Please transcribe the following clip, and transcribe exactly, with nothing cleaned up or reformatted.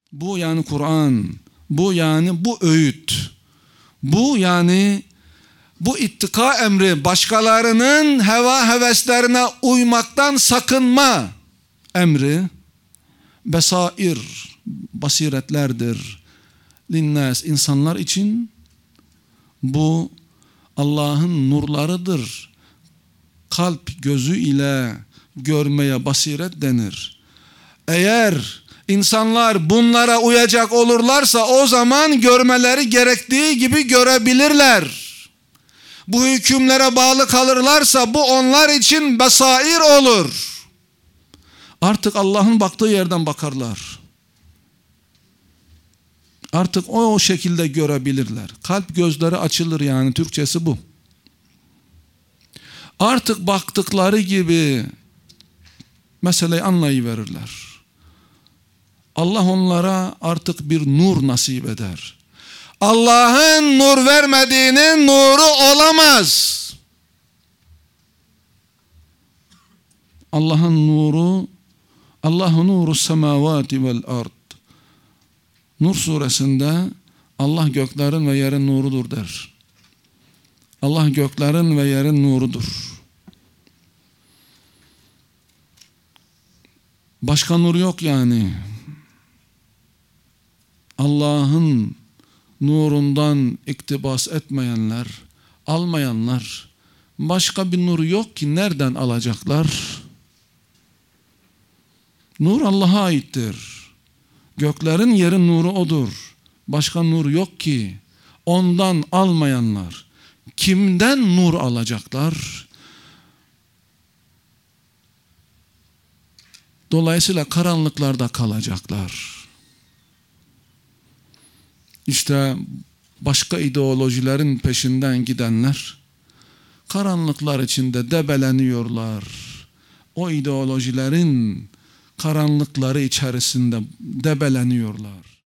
Bu yani Kur'an, bu yani bu öğüt, bu yani bu ittika emri, başkalarının heva heveslerine uymaktan sakınma emri, besair, basiretlerdir. Linnas, insanlar için bu Allah'ın nurlarıdır. Kalp gözü ile görmeye basiret denir. Eğer insanlar bunlara uyacak olurlarsa o zaman görmeleri gerektiği gibi görebilirler. Bu hükümlere bağlı kalırlarsa bu onlar için besair olur. Artık Allah'ın baktığı yerden bakarlar. Artık o, o şekilde görebilirler. Kalp gözleri açılır, yani Türkçesi bu. Artık baktıkları gibi meseleyi anlayıverirler. Allah onlara artık bir nur nasip eder. Allah'ın nur vermediğinin nuru olamaz. Allah'ın nuru, Allahu nuru semavati vel ard. Nur suresinde Allah göklerin ve yerin nurudur der. Allah göklerin ve yerin nurudur. Başka nur yok yani. Allah'ın nurundan iktibas etmeyenler, almayanlar, başka bir nur yok ki nereden alacaklar? Nur Allah'a aittir. Göklerin yerin nuru odur. Başka nur yok ki. Ondan almayanlar kimden nur alacaklar? Dolayısıyla karanlıklarda kalacaklar. İşte başka ideolojilerin peşinden gidenler karanlıklar içinde debeleniyorlar. O ideolojilerin karanlıkları içerisinde debeleniyorlar.